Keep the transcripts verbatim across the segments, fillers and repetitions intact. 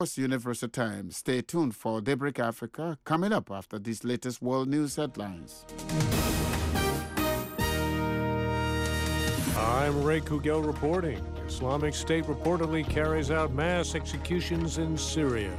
Universal Time. Stay tuned for Daybreak Africa coming up after these latest world news headlines. I'm Ray Kugel reporting. Islamic State reportedly carries out mass executions in Syria.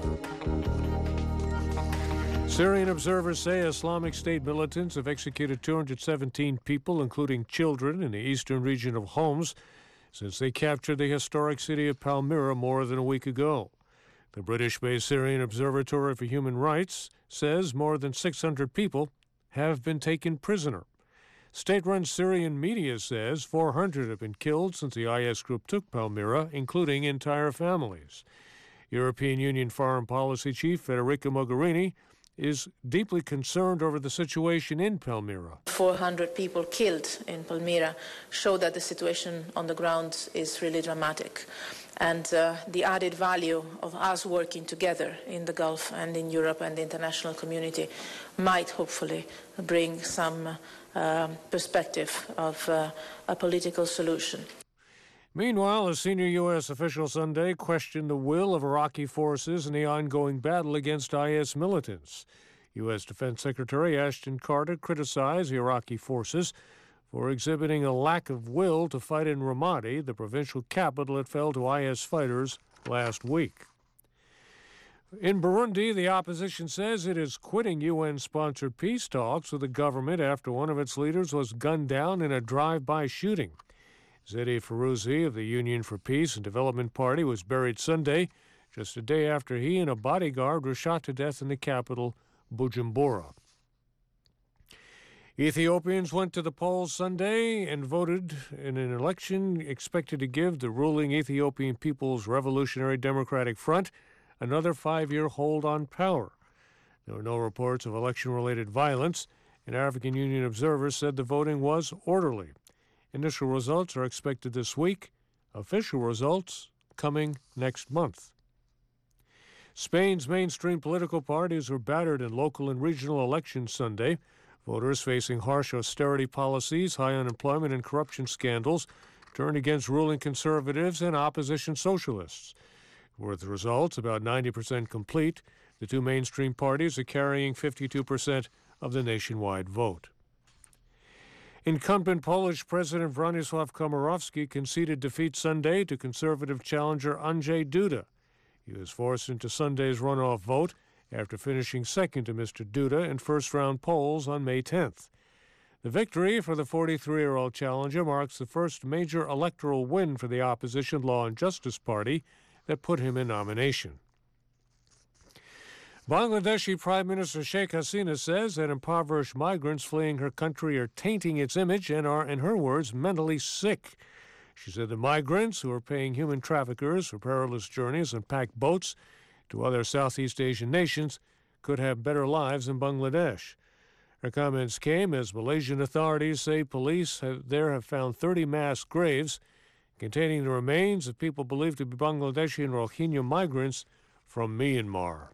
Syrian observers say Islamic State militants have executed two hundred seventeen people, including children, in the eastern region of Homs, since they captured the historic city of Palmyra more than a week ago. The British-based Syrian Observatory for Human Rights says more than six hundred people have been taken prisoner. State-run Syrian media says four hundred have been killed since the I S group took Palmyra, including entire families. European Union Foreign Policy Chief Federica Mogherini is deeply concerned over the situation in Palmyra. four hundred people killed in Palmyra show that the situation on the ground is really dramatic. And uh, the added value of us working together in the Gulf and in Europe and the international community might hopefully bring some uh, perspective of uh, a political solution. Meanwhile, a senior U S official Sunday questioned the will of Iraqi forces in the ongoing battle against I S militants. U S Defense Secretary Ashton Carter criticized the Iraqi forces for exhibiting a lack of will to fight in Ramadi, the provincial capital that fell to I S fighters last week. In Burundi, the opposition says it is quitting U N-sponsored peace talks with the government after one of its leaders was gunned down in a drive-by shooting. Zedi Feruzi of the Union for Peace and Development Party was buried Sunday, just a day after he and a bodyguard were shot to death in the capital, Bujumbura. Ethiopians went to the polls Sunday and voted in an election expected to give the ruling Ethiopian People's Revolutionary Democratic Front another five-year hold on power. There were no reports of election-related violence, and African Union observers said the voting was orderly. Initial results are expected this week. Official results coming next month. Spain's mainstream political parties were battered in local and regional elections Sunday. Voters facing harsh austerity policies, high unemployment, and corruption scandals turned against ruling conservatives and opposition socialists. With the results about ninety percent complete, the two mainstream parties are carrying fifty-two percent of the nationwide vote. Incumbent Polish President Bronisław Komorowski conceded defeat Sunday to conservative challenger Andrzej Duda. He was forced into Sunday's runoff vote after finishing second to Mister Duda in first-round polls on May tenth. The victory for the forty-three-year-old challenger marks the first major electoral win for the opposition Law and Justice Party that put him in nomination. Bangladeshi Prime Minister Sheikh Hasina says that impoverished migrants fleeing her country are tainting its image and are, in her words, mentally sick. She said the migrants, who are paying human traffickers for perilous journeys and packed boats to other Southeast Asian nations, could have better lives in Bangladesh. Her comments came as Malaysian authorities say police have, there have found thirty mass graves containing the remains of people believed to be Bangladeshi and Rohingya migrants from Myanmar.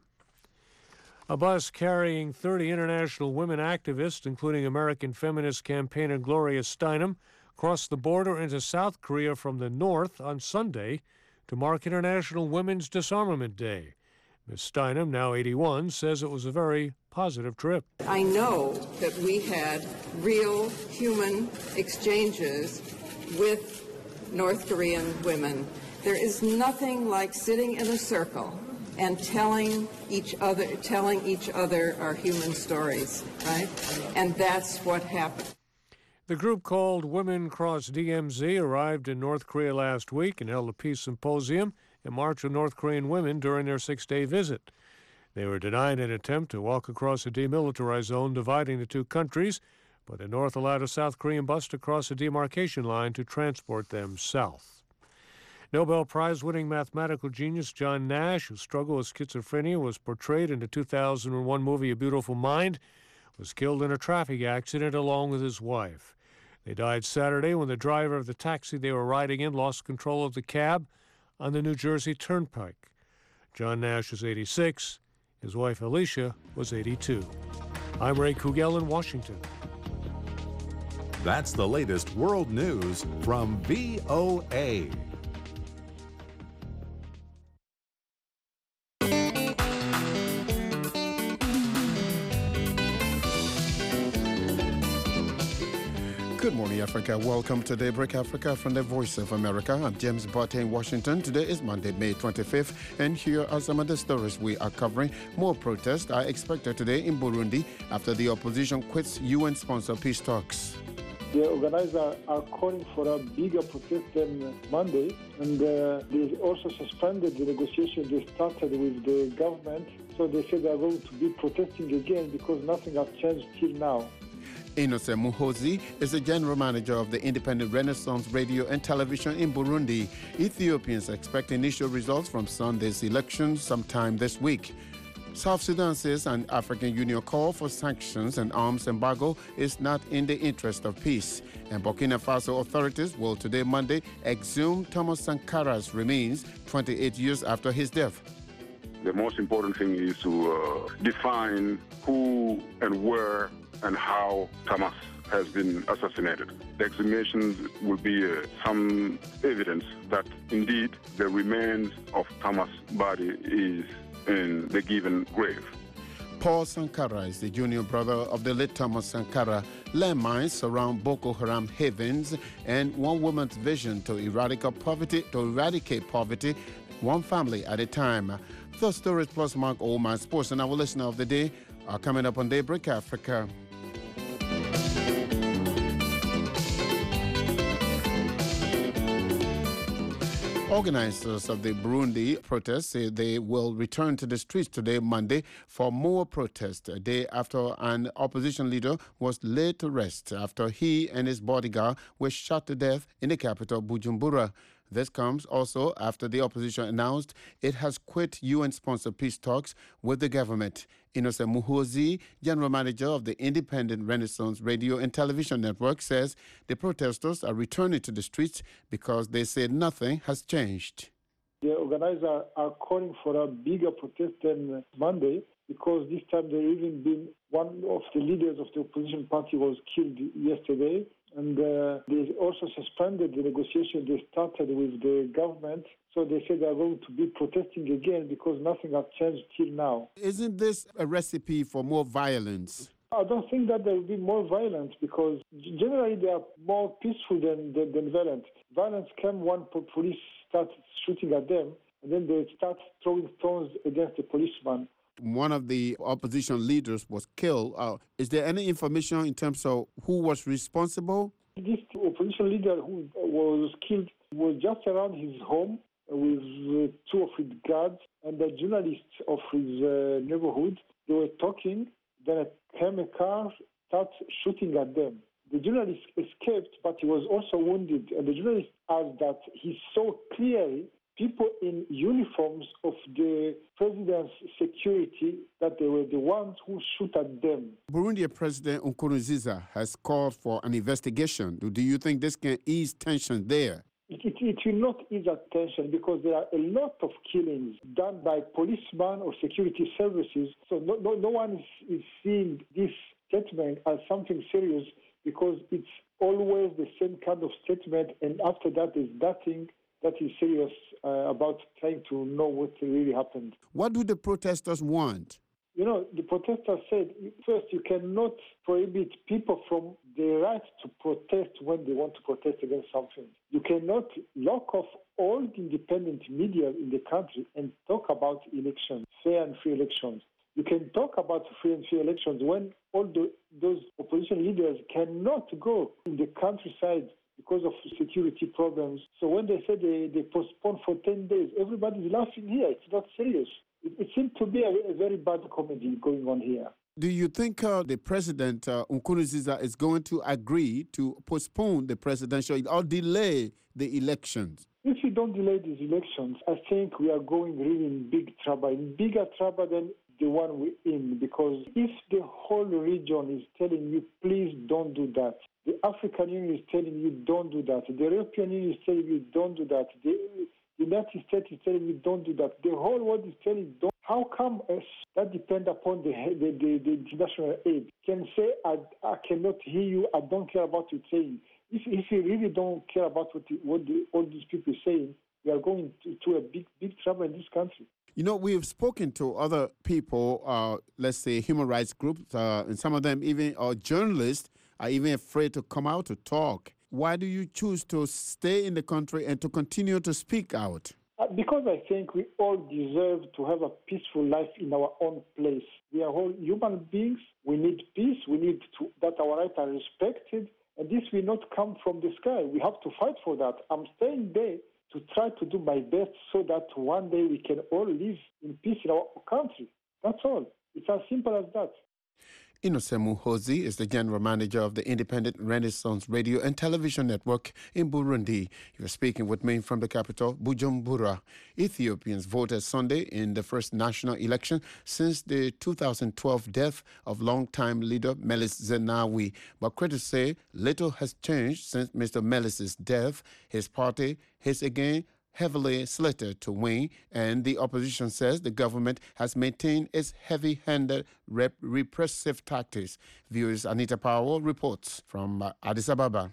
A bus carrying thirty international women activists, including American feminist campaigner Gloria Steinem, crossed the border into South Korea from the north on Sunday to mark International Women's Disarmament Day. Miz Steinem, now eighty-one, says it was a very positive trip. I know that we had real human exchanges with North Korean women. There is nothing like sitting in a circle and telling each other, telling each other our human stories, right? And that's what happened. The group called Women Cross D M Z arrived in North Korea last week and held a peace symposium and marched with North Korean women during their six-day visit. They were denied an attempt to walk across a demilitarized zone dividing the two countries, but the North allowed a South Korean bus to cross a demarcation line to transport them south. Nobel Prize-winning mathematical genius John Nash, who struggled with schizophrenia, was portrayed in the two thousand one movie A Beautiful Mind, was killed in a traffic accident along with his wife. They died Saturday when the driver of the taxi they were riding in lost control of the cab on the New Jersey Turnpike. John Nash was eighty-six. His wife Alicia was eighty-two. I'm Ray Kugel in Washington. That's the latest world news from V O A. Good morning, Africa. Welcome to Daybreak Africa from the Voice of America. I'm James Barton in Washington. Today is Monday, May twenty-fifth, and here are some of the stories we are covering. More protests are expected today in Burundi after the opposition quits U N-sponsored peace talks. The organizers are calling for a bigger protest than Monday, and uh, they also suspended the negotiation they started with the government. So they said they are going to be protesting again because nothing has changed till now. Innocent Muhozi is the general manager of the Independent Renaissance Radio and Television in Burundi. Ethiopians expect initial results from Sunday's elections sometime this week. South Sudan says an African Union call for sanctions and arms embargo is not in the interest of peace. And Burkina Faso authorities will today, Monday, exhume Thomas Sankara's remains twenty-eight years after his death. The most important thing is to uh, define who and where and how Thomas has been assassinated. The exhumation will be uh, some evidence that indeed the remains of Thomas' body is in the given grave. Paul Sankara is the junior brother of the late Thomas Sankara. Landmines surround Boko Haram havens, and one woman's vision to eradicate poverty, to eradicate poverty, one family at a time. The stories plus Mark Oldman Sports and our listener of the day are coming up on Daybreak Africa. Organizers of the Burundi protests say they will return to the streets today, Monday, for more protests, a day after an opposition leader was laid to rest after he and his bodyguard were shot to death in the capital, Bujumbura. This comes also after the opposition announced it has quit U N-sponsored peace talks with the government. Innocent Muhozi, general manager of the Independent Renaissance Radio and Television Network, says the protesters are returning to the streets because they say nothing has changed. The organizers are calling for a bigger protest than Monday because this time there even been one of the leaders of the opposition party was killed yesterday. And uh, they also suspended the negotiation they started with the government. So they said they are going to be protesting again because nothing has changed till now. Isn't this a recipe for more violence? I don't think that there will be more violence because generally they are more peaceful than, than, than violent. Violence came when police start shooting at them, and then they start throwing stones against the policeman. One of the opposition leaders was killed. Uh, is there any information in terms of who was responsible? This opposition leader who was killed was just around his home with uh, two of his guards and the journalists of his uh, neighborhood. They were talking, then came a car, started shooting at them. The journalist escaped, but he was also wounded. And the journalist asked that he saw clearly people in uniforms of the president's security, that they were the ones who shoot at them. Burundi President Nkurunziza has called for an investigation. Do you think this can ease tension there? It, it, it will not ease that tension because there are a lot of killings done by policemen or security services. So no, no, no one is, is seeing this statement as something serious because it's always the same kind of statement, and after that there's nothing that is serious uh, about trying to know what really happened. What do the protesters want? You know, the protesters said, first, you cannot prohibit people from the right to protest when they want to protest against something. You cannot lock off all the independent media in the country and talk about elections, fair and free elections. You can talk about free and fair elections when all the, those opposition leaders cannot go in the countryside because of security problems. So when they said they, they postponed for ten days, everybody's laughing here. It's not serious. It, it seemed to be a, a very bad comedy going on here. Do you think uh, the president, uh, Nkurunziza, is going to agree to postpone the presidential or delay the elections? If you don't delay these elections, I think we are going really in big trouble, in bigger trouble than the one we're in, because if the whole region is telling you, please don't do that, the African Union is telling you, don't do that, the European Union is telling you, don't do that, the United States is telling you, don't do that, the whole world is telling you, don't. How come us that depend upon the, the, the, the international aid can say, I, I cannot hear you, I don't care about what you're saying? If, if you really don't care about what, the, what the, all these people are saying, we are going to, to a big, big trouble in this country. You know, we've spoken to other people, uh, let's say human rights groups, uh, and some of them even are journalists, are even afraid to come out to talk. Why do you choose to stay in the country and to continue to speak out? Uh, because I think we all deserve to have a peaceful life in our own place. We are all human beings. We need peace. We need to, that our rights are respected. And this will not come from the sky. We have to fight for that. I'm staying there to try to do my best so that one day we can all live in peace in our country. That's all. It's as simple as that. Innocent Muhozi is the general manager of the Independent Renaissance Radio and Television Network in Burundi. He was speaking with me from the capital, Bujumbura. Ethiopians voted Sunday in the first national election since the two thousand twelve death of longtime leader Meles Zenawi. But critics say little has changed since Mister Meles' death. His party is again heavily slated to win, and the opposition says the government has maintained its heavy-handed rep- repressive tactics. Viewers Anita Powell reports from uh, Addis Ababa.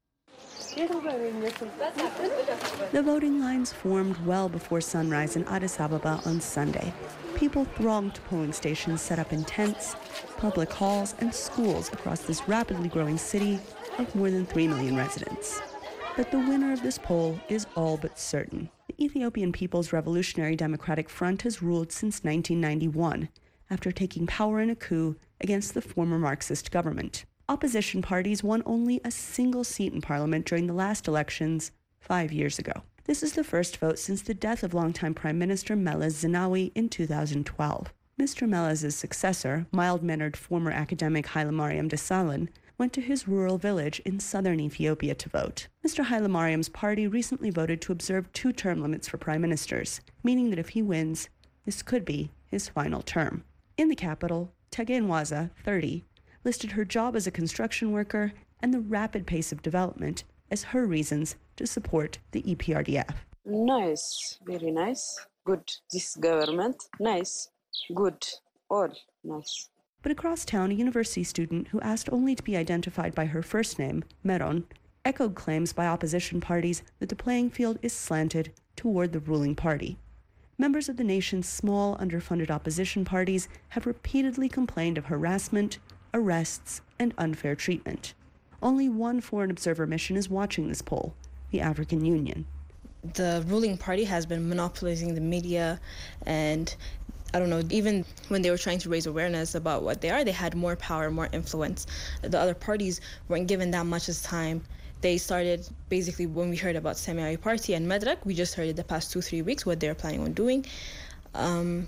The voting lines formed well before sunrise in Addis Ababa on Sunday. People thronged to polling stations set up in tents, public halls, and schools across this rapidly growing city of more than three million residents. But the winner of this poll is all but certain. The Ethiopian People's Revolutionary Democratic Front has ruled since nineteen ninety-one, after taking power in a coup against the former Marxist government. Opposition parties won only a single seat in parliament during the last elections five years ago. This is the first vote since the death of longtime Prime Minister Meles Zenawi in two thousand twelve. Mister Meles' successor, mild-mannered former academic Hailemariam Desalegn, went to his rural village in southern Ethiopia to vote. Mister Hailemariam's party recently voted to observe two term limits for prime ministers, meaning that if he wins, this could be his final term. In the capital, Tegenwaza, thirty, listed her job as a construction worker and the rapid pace of development as her reasons to support the E P R D F. Nice, very nice. Good. This government, nice. Good. All nice. But across town, a university student who asked only to be identified by her first name, Meron, echoed claims by opposition parties that the playing field is slanted toward the ruling party. Members of the nation's small, underfunded opposition parties have repeatedly complained of harassment, arrests, and unfair treatment. Only one foreign observer mission is watching this poll, the African Union. The ruling party has been monopolizing the media, and I don't know, even when they were trying to raise awareness about what they are, they had more power, more influence. The other parties weren't given that much as time. They started, basically, when we heard about Semiawi Party and Medrak, we just heard in the past two, three weeks what they're planning on doing. Um,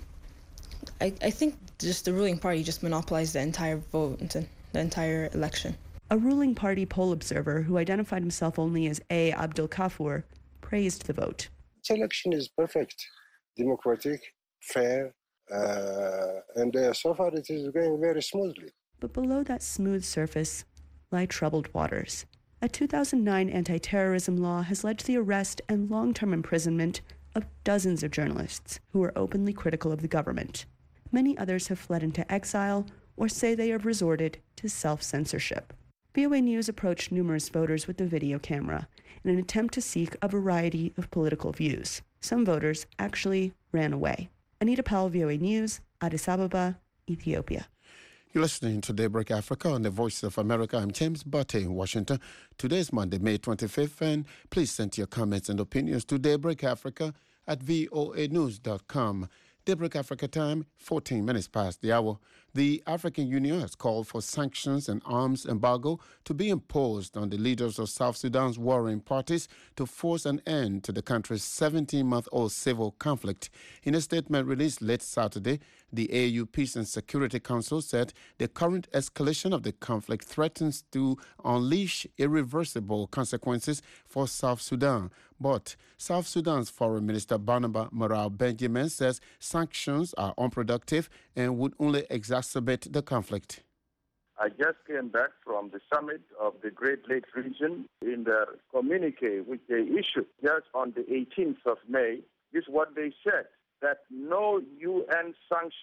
I, I think just the ruling party just monopolized the entire vote, the entire election. A ruling party poll observer who identified himself only as A. Abdul Kafur praised the vote. This election is perfect, democratic, fair, uh, and uh, so far it is going very smoothly. But below that smooth surface lie troubled waters. A two thousand nine anti-terrorism law has led to the arrest and long-term imprisonment of dozens of journalists who are openly critical of the government. Many others have fled into exile or say they have resorted to self-censorship. V O A News approached numerous voters with the video camera in an attempt to seek a variety of political views. Some voters actually ran away. Anita Powell, V O A News, Addis Ababa, Ethiopia. You're listening to Daybreak Africa on the Voice of America. I'm James Butte in Washington. Today is Monday, May twenty-fifth, and please send your comments and opinions to Daybreak Africa at voa news dot com. Daybreak Africa time, fourteen minutes past the hour. The African Union has called for sanctions and arms embargo to be imposed on the leaders of South Sudan's warring parties to force an end to the country's seventeen-month-old civil conflict. In a statement released late Saturday, the A U Peace and Security Council said the current escalation of the conflict threatens to unleash irreversible consequences for South Sudan. But South Sudan's Foreign Minister Barnaba Moral Benjamin says sanctions are unproductive and would only exacerbate the conflict. I just came back from the summit of the Great Lakes region. In the communique which they issued just on the eighteenth of May, this is what they said, that no U N sanctions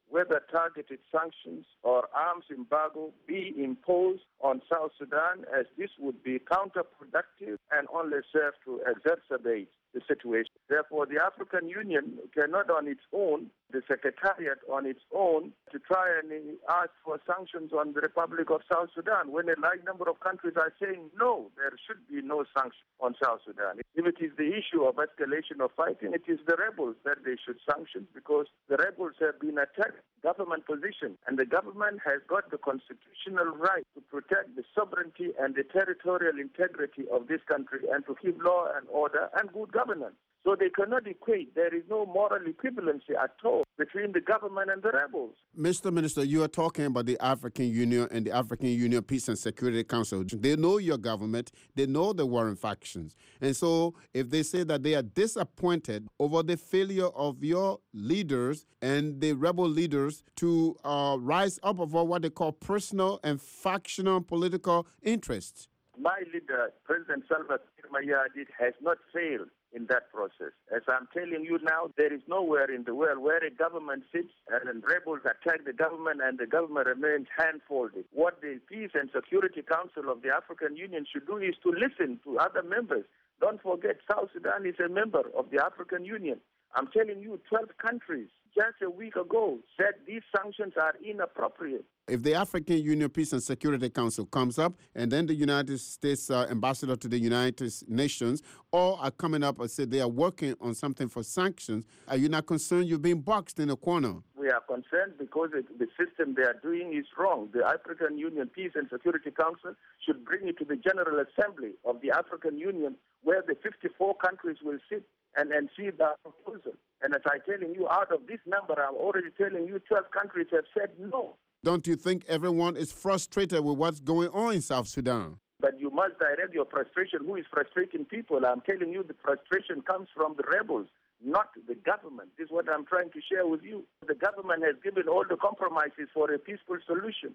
whether targeted sanctions or arms embargo be imposed on South Sudan, as this would be counterproductive and only serve to exacerbate the situation. Therefore, the African Union cannot on its own, the Secretariat on its own, to try and ask for sanctions on the Republic of South Sudan, when a large number of countries are saying, no, there should be no sanctions on South Sudan. If it is the issue of escalation of fighting, it is the rebels that they should sanction, because the rebels have been attacked government position, and the government has got the constitutional right to protect the sovereignty and the territorial integrity of this country and to keep law and order and good governance. So they cannot equate. There is no moral equivalency at all between the government and the rebels. Mister Minister, you are talking about the African Union and the African Union Peace and Security Council. They know your government. They know the warring factions. And so if they say that they are disappointed over the failure of your leaders and the rebel leaders to uh, rise up over what they call personal and factional political interests. My leader, President Salva Kiir Mayardit, has not failed in that process. As I'm telling you now, there is nowhere in the world where a government sits and rebels attack the government and the government remains hand-folded. What the Peace and Security Council of the African Union should do is to listen to other members. Don't forget, South Sudan is a member of the African Union. I'm telling you, twelve countries just a week ago said these sanctions are inappropriate. If the African Union Peace and Security Council comes up and then the United States uh, ambassador to the United Nations all are coming up and say they are working on something for sanctions, are you not concerned you're being boxed in a corner? We are concerned because it, the system they are doing is wrong. The African Union Peace and Security Council should bring it to the General Assembly of the African Union, where the fifty-four countries will sit and, and see that proposal. And as I'm telling you, out of this number, I'm already telling you twelve countries have said no. Don't you think everyone is frustrated with what's going on in South Sudan? But you must direct your frustration. Who is frustrating people? I'm telling you, the frustration comes from the rebels, not the government. This is what I'm trying to share with you. The government has given all the compromises for a peaceful solution.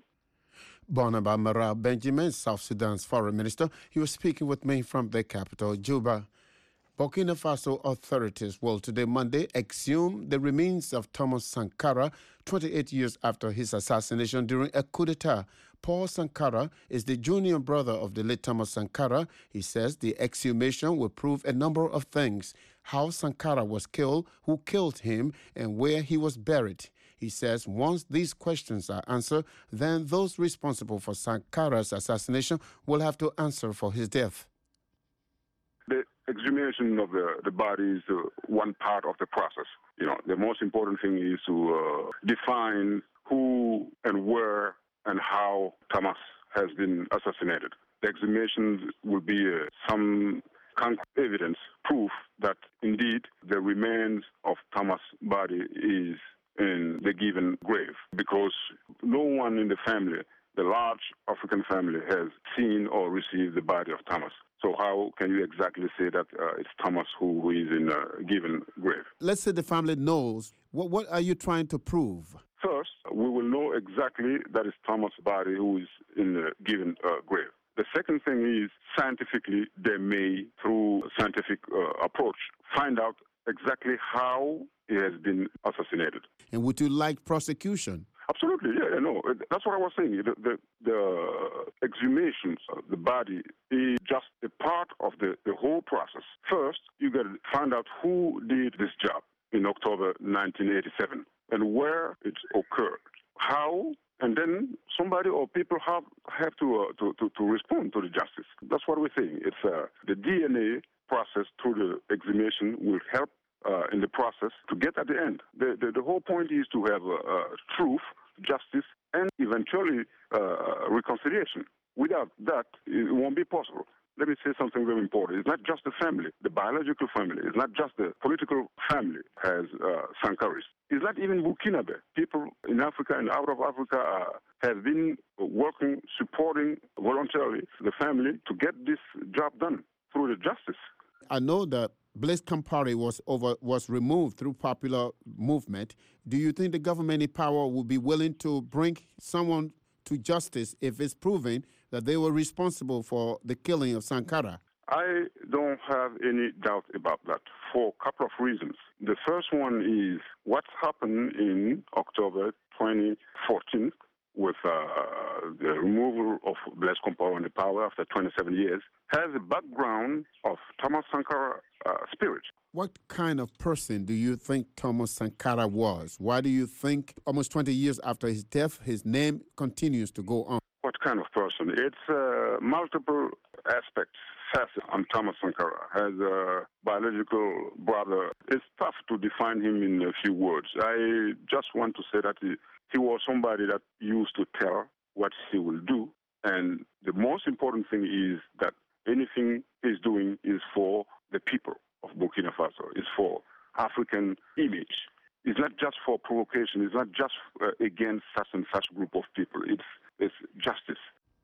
Barnaba Mara Benjamin, South Sudan's foreign minister, he was speaking with me from the capital, Juba. Burkina Faso authorities will today, Monday, exhume the remains of Thomas Sankara, twenty-eight years after his assassination during a coup d'etat. Paul Sankara is the junior brother of the late Thomas Sankara. He says the exhumation will prove a number of things: how Sankara was killed, who killed him, and where he was buried. He says once these questions are answered, then those responsible for Sankara's assassination will have to answer for his death. The exhumation of the, the body is uh, one part of the process. You know, the most important thing is to uh, define who and where and how Thomas has been assassinated. The exhumation will be uh, some concrete evidence, proof that indeed the remains of Thomas' body is in the given grave, because no one in the family, the large African family, has seen or received the body of Thomas. So how can you exactly say that uh, it's Thomas who, who is in a given grave? Let's say the family knows. What, what are you trying to prove? First, we will know exactly that it's Thomas' body who is in a given uh, grave. The second thing is, scientifically, they may, through scientific uh, approach, find out exactly how he has been assassinated. And would you like prosecution? Absolutely, yeah, no, that's what I was saying. The, the, the exhumations of the body is just a part of the, the whole process. First, you got to find out who did this job in October nineteen eighty-seven and where it occurred, how, and then somebody or people have have to uh, to, to, to respond to the justice. That's what we're saying. It's uh, the D N A process through the exhumation will help Uh, in the process to get at the end. The, the, the whole point is to have uh, uh, truth, justice, and eventually uh, reconciliation. Without that, it won't be possible. Let me say something very important. It's not just the family, the biological family. It's not just the political family has uh, Sankaris. It's not even Burkinabe. People in Africa and out of Africa uh, have been working, supporting voluntarily the family to get this job done through the justice. I know that Blaise Compaoré was over was removed through popular movement. Do you think the government in power will be willing to bring someone to justice if it's proven that they were responsible for the killing of Sankara? I don't have any doubt about that for a couple of reasons. The first one is what happened in October twenty fourteen with uh, the removal of Blaise Compaoré power after twenty-seven years, has a background of Thomas Sankara uh, spirit. What kind of person do you think Thomas Sankara was? Why do you think almost twenty years after his death, his name continues to go on? What kind of person? It's uh, multiple aspects. On Thomas Sankara as a biological brother. It's tough to define him in a few words. I just want to say that he, he was somebody that used to tell what he will do. And the most important thing is that anything he's doing is for the people of Burkina Faso. It's for African image. It's not just for provocation. It's not just uh, against such and such group of people. It's, it's justice.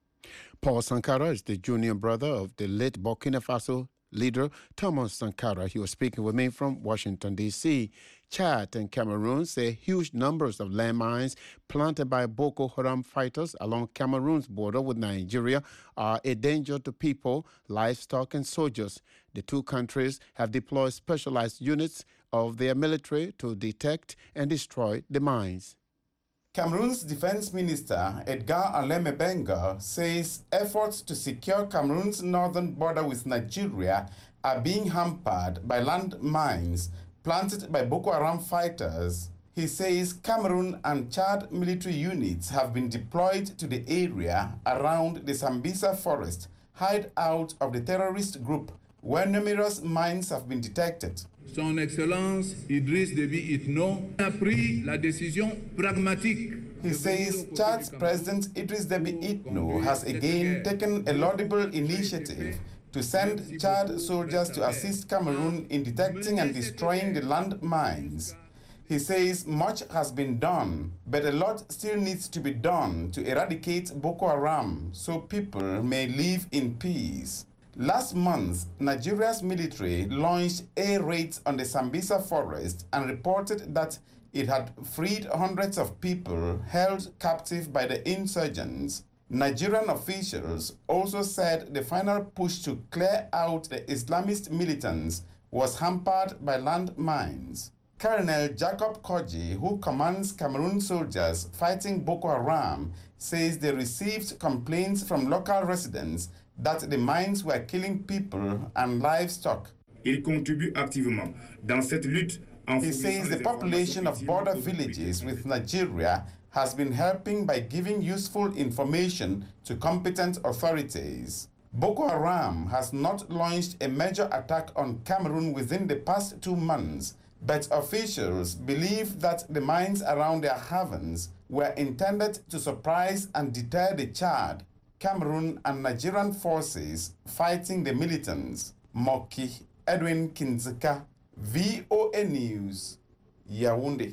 Paul Sankara is the junior brother of the late Burkina Faso leader Thomas Sankara. He was speaking with me from Washington, D C Chad and Cameroon say huge numbers of landmines planted by Boko Haram fighters along Cameroon's border with Nigeria are a danger to people, livestock, and soldiers. The two countries have deployed specialized units of their military to detect and destroy the mines. Cameroon's defense minister, Edgar Aleme Benga, says efforts to secure Cameroon's northern border with Nigeria are being hampered by land mines planted by Boko Haram fighters. He says Cameroon and Chad military units have been deployed to the area around the Sambisa forest, hideout of the terrorist group, where numerous mines have been detected. Son Excellence Idriss Déby Itno a pris la décision pragmatique. He says Chad's President Idriss Déby Itno has again taken a laudable initiative to send Chad soldiers to assist Cameroon in detecting and destroying the land mines. He says much has been done, but a lot still needs to be done to eradicate Boko Haram so people may live in peace. Last month, Nigeria's military launched air raids on the Sambisa forest and reported that it had freed hundreds of people held captive by the insurgents. Nigerian officials also said the final push to clear out the Islamist militants was hampered by land mines. Colonel Jacob Koji, who commands Cameroon soldiers fighting Boko Haram, says they received complaints from local residents that the mines were killing people and livestock. Il contribue activement dans cette lutte. He says the population of border villages with Nigeria has been helping by giving useful information to competent authorities. Boko Haram has not launched a major attack on Cameroon within the past two months, but officials believe that the mines around their havens were intended to surprise and deter the Chad, Cameroon, and Nigerian forces fighting the militants. Moki Edwin Kinzika, V O A News, Yaoundé.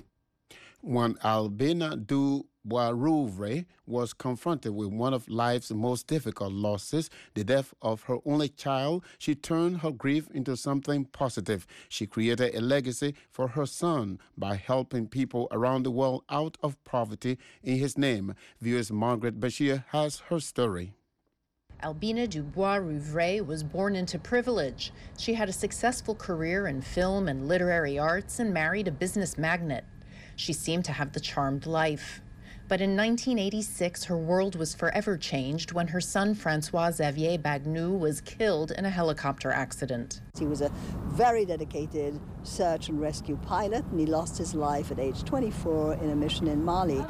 When Albina Du Boisrouvre was confronted with one of life's most difficult losses, the death of her only child, she turned her grief into something positive. She created a legacy for her son by helping people around the world out of poverty in his name. V O A's Margaret Bashir has her story. Albina Du Boisrouvre was born into privilege. She had a successful career in film and literary arts and married a business magnate. She seemed to have the charmed life. But in nineteen eighty-six, her world was forever changed when her son, Francois Xavier Bagnou, was killed in a helicopter accident. He was a very dedicated search and rescue pilot, and he lost his life at age twenty-four in a mission in Mali.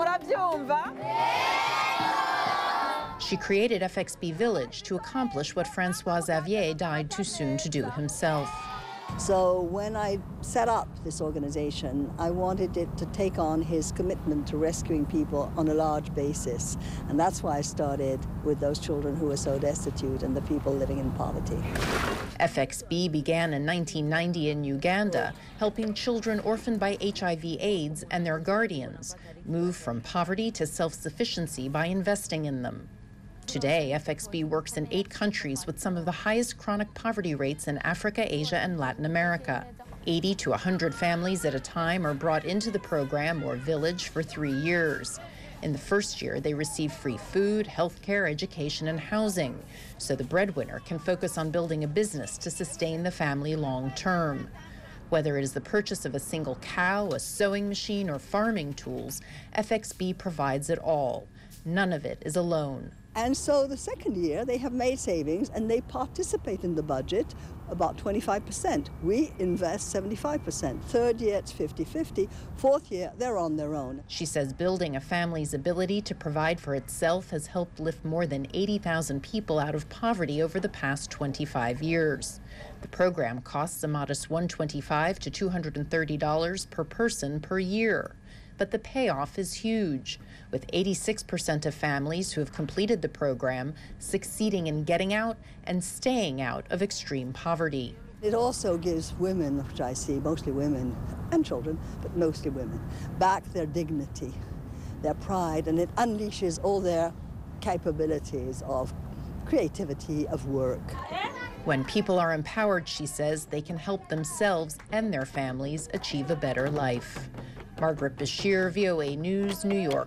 She created F X B Village to accomplish what Francois Xavier died too soon to do himself. So when I set up this organization, I wanted it to take on his commitment to rescuing people on a large basis. And that's why I started with those children who were so destitute and the people living in poverty. F X B began in nineteen ninety in Uganda, helping children orphaned by H I V AIDS and their guardians move from poverty to self-sufficiency by investing in them. Today, F X B works in eight countries with some of the highest chronic poverty rates in Africa, Asia, and Latin America. eighty to one hundred families at a time are brought into the program or village for three years. In the first year, they receive free food, health care, education, and housing, so the breadwinner can focus on building a business to sustain the family long term. Whether it is the purchase of a single cow, a sewing machine, or farming tools, F X B provides it all. None of it is a loan. And so the second year, they have made savings and they participate in the budget about twenty-five percent. We invest seventy-five percent. Third year, it's fifty fifty. Fourth year, they're on their own. She says building a family's ability to provide for itself has helped lift more than eighty thousand people out of poverty over the past twenty-five years. The program costs a modest one hundred twenty-five to two hundred thirty dollars per person per year. But the payoff is huge, with eighty-six percent of families who have completed the program succeeding in getting out and staying out of extreme poverty. It also gives women, which I see, mostly women and children, but mostly women, back their dignity, their pride, and it unleashes all their capabilities of creativity, of work. When people are empowered, she says, they can help themselves and their families achieve a better life. Margaret Bashir, V O A News, New York.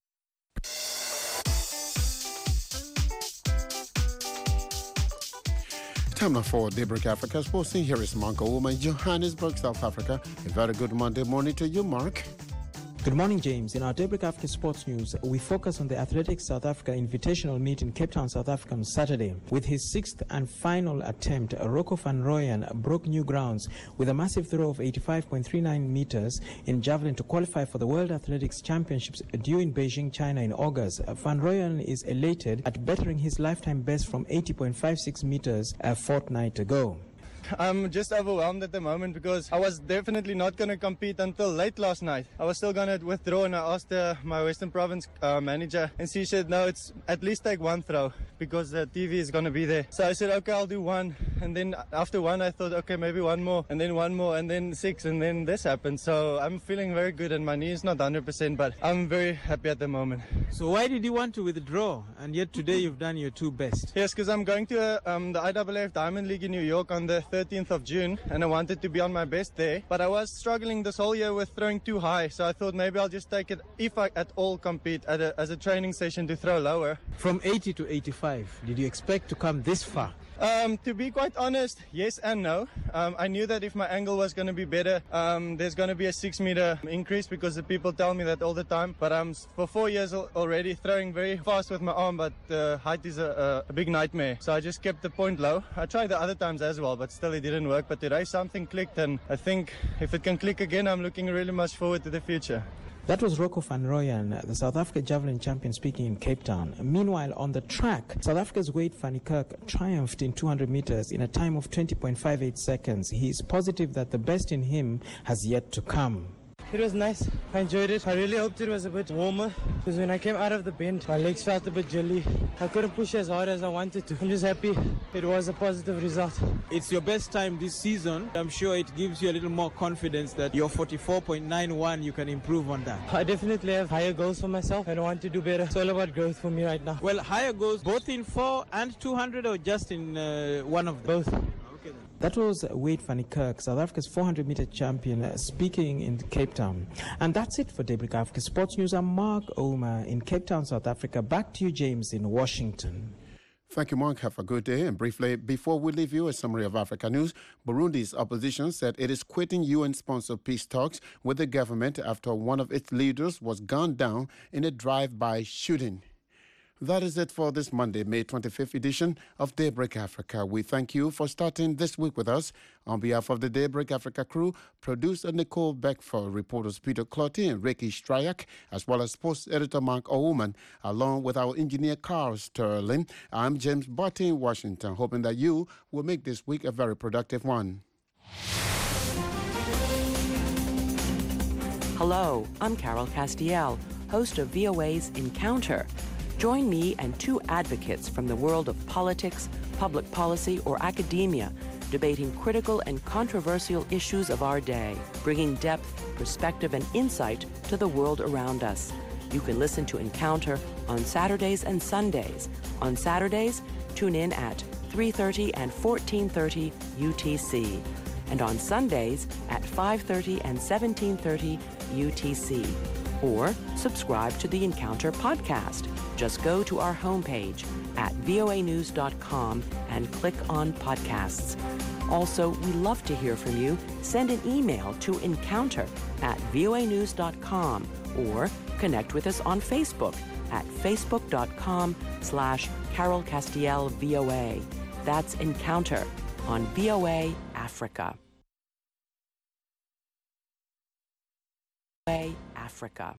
Time now for Daybreak Africa Sports. Here is Mark Ouma in Johannesburg, South Africa. A very good Monday morning to you, Mark. Good morning, James. In our Daybreak Africa Sports News, we focus on the Athletics South Africa Invitational Meet in Cape Town, South Africa on Saturday. With his sixth and final attempt, Rocco van Rooyen broke new grounds with a massive throw of eighty-five point three nine meters in javelin to qualify for the World Athletics Championships due in Beijing, China in August. Van Rooyen is elated at bettering his lifetime best from eighty point five six meters a fortnight ago. I'm just overwhelmed at the moment because I was definitely not going to compete until late last night. I was still going to withdraw, and I asked uh, my Western Province uh, manager, and she said, no, it's at least take one throw because the T V is going to be there. So I said, okay, I'll do one. And then after one, I thought, okay, maybe one more, and then one more, and then six, and then this happened. So I'm feeling very good, and my knee is not one hundred percent, but I'm very happy at the moment. So why did you want to withdraw? And yet today you've done your two best. Yes, because I'm going to uh, um, the I A A F Diamond League in New York on the thirteenth of June, and I wanted to be on my best there, but I was struggling this whole year with throwing too high, so I thought maybe I'll just take it, if I at all compete, at a, as a training session to throw lower. From eighty to eighty-five, did you expect to come this far? Um, to be quite honest, yes and no. Um, I knew that if my angle was going to be better, um, there's going to be a six meter increase because the people tell me that all the time. But I'm for four years already throwing very fast with my arm, but uh, height is a, a big nightmare. So I just kept the point low. I tried the other times as well, but still it didn't work. But today something clicked, and I think if it can click again, I'm looking really much forward to the future. That was Rocco van Rooyen, the South Africa javelin champion, speaking in Cape Town. Meanwhile, on the track, South Africa's Wade van Niekerk triumphed in two hundred meters in a time of twenty point five eight seconds. He is positive that the best in him has yet to come. It was nice. I enjoyed it. I really hoped it was a bit warmer because when I came out of the bend, my legs felt a bit jelly. I couldn't push as hard as I wanted to. I'm just happy it was a positive result. It's your best time this season. I'm sure it gives you a little more confidence that your forty-four point nine one, you can improve on that. I definitely have higher goals for myself. I don't want to do better. It's all about growth for me right now. Well, higher goals both in four and two hundred or just in uh, one of them? Both. That was Wade van Niekerk, South Africa's four hundred meter champion, uh, speaking in Cape Town. And that's it for Daybreak Africa Sports News. I'm Mark Ouma in Cape Town, South Africa. Back to you, James, in Washington. Thank you, Mark. Have a good day. And briefly, before we leave you, a summary of Africa news. Burundi's opposition said it is quitting U N-sponsored peace talks with the government after one of its leaders was gunned down in a drive-by shooting. That is it for this Monday, May twenty-fifth edition of Daybreak Africa. We thank you for starting this week with us. On behalf of the Daybreak Africa crew, producer Nicole Beckford, reporters Peter Clotty and Ricky Stryak, as well as sports editor Mark Ouma, along with our engineer Carl Sterling. I'm James Botti in Washington, hoping that you will make this week a very productive one. Hello, I'm Carol Castiel, host of V O A's Encounter. Join me and two advocates from the world of politics, public policy, or academia, debating critical and controversial issues of our day, bringing depth, perspective, and insight to the world around us. You can listen to Encounter on Saturdays and Sundays. On Saturdays, tune in at three thirty and fourteen thirty U T C, and on Sundays at five thirty and seventeen thirty U T C. or subscribe to the Encounter podcast. Just go to our homepage at voa news dot com and click on podcasts. Also, we love to hear from you. Send an email to encounter at voa news dot com or connect with us on Facebook at facebook dot com slash Carol Castiel V O A. That's Encounter on V O A Africa. V O A Africa.